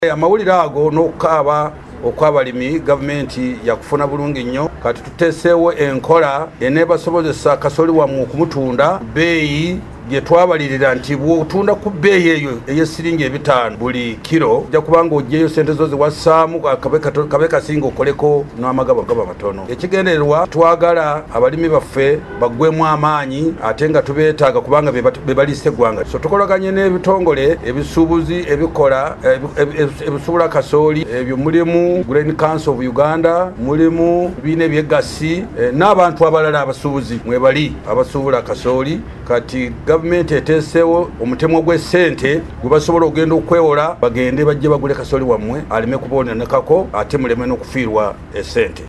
Amawulire ago n'okukaaba okwabalimi gavumenti yakufuna bulungi nnyo kati tuteeseewo enkola eneebasobozesa kasooli wammwe okumutunda bbeeyi gye twabalirira nti bw'otunda ku bbeeyi eyo ey'essiringi 5 buli kiro ojja kubanga oggyeyo ssente zo ziwassaamu kabe kasinga okoleko n'amagabo gaba matono. Ekigendererwa twagala abalimi baffe baggwemu amaanyi ate nga tubeetaaga kubanga be baliisa eggwanga. So tukolaganye n'ebitongole ebisuubuzi ebikola ebisuubula kasooli ebyo mulimu Grain Council of Uganda, mulimu biine ebyegasi n'abantu abalala abasuubuzi mwebali abasuubula kasooli. Kati gavumenti eteeseewo omutemo gw'essente gwe basobola okugenda okwewola bagende bajje bagule kasooli wammwe aleme kuboonekako ate muleme n'okufiirwa essente.